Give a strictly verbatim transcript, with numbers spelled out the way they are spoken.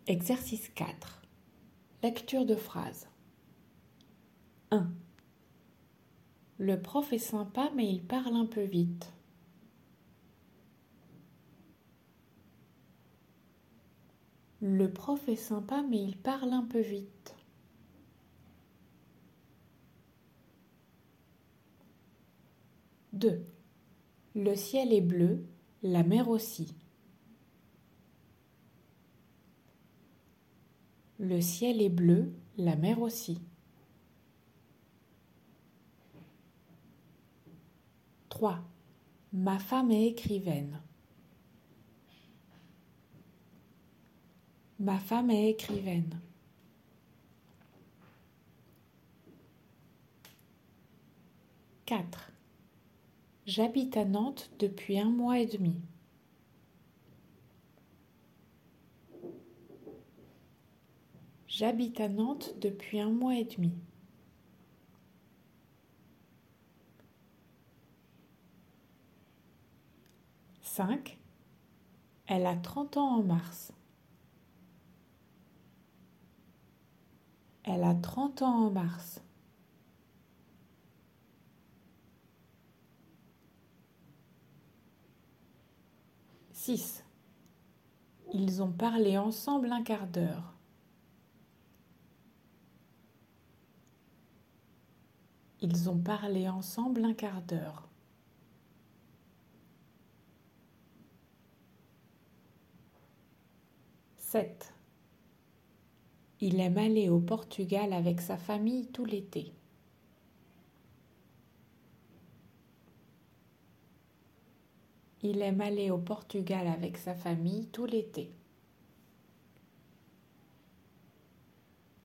Exercice quatre. Lecture de phrases. un. Le prof est sympa mais il parle un peu vite. Le prof est sympa mais il parle un peu vite. deux. Le ciel est bleu, la mer aussi. Le ciel est bleu, la mer aussi. trois. Ma femme est écrivaine. Ma femme est écrivaine. quatre. J'habite à Nantes depuis un mois et demi. J'habite à Nantes depuis un mois et demi. cinq. Elle a trente ans en mars. Elle a trente ans en mars. six. Ils ont parlé ensemble un quart d'heure. Ils ont parlé ensemble un quart d'heure. sept. Il aime aller au Portugal avec sa famille tout l'été. Il aime aller au Portugal avec sa famille tout l'été.